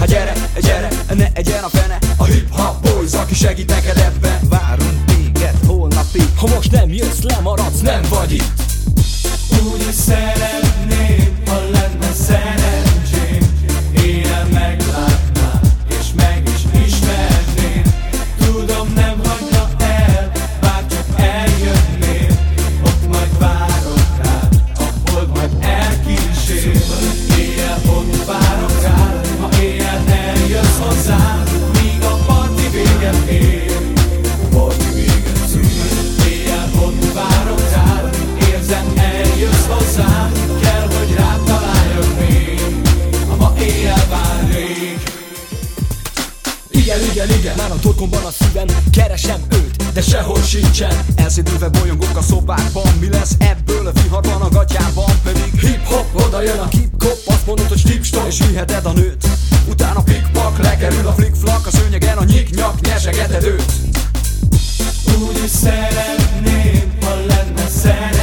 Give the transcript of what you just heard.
Hát gyere, gyere, ne egyen a fene. A hip-hop boys, aki segít neked ebben. Várunk téged holnapig. Ha most nem jössz, lemaradsz, Nem vagy itt. Úgy is szeretném, ha lenne szerencsém, éjjel meglátnám, és meg is ismerném. Tudom, nem hagyna el, bár csak eljönnél. Ott majd várok rád, a hold majd elkísér. Éjjel ott várok rád, ha éjjel eljössz hozzám, míg a parti véget ér. Parti véget ér. Éjjel ott várok rád, érzem, eljössz hozzám, kell, hogy rád találjak még, ha ma éjjel vár rég. Igen, igen, igen. már a torkomban a szívem, keresem őt, De sehol sincsen. Elszédülve bolyongok a szobákban. Mi lesz ebből a viharban a gatyában? Pedig Hip-hop, oda jön a hip-hop, azt mondod, hogy stip-stop, és viheted a nőt. Utána pikpak, lekerül a flick-flak, a szőnyegen a nyik-nyak, nyesegeted őt. Úgy is szeretném, ha lenne szerencsém,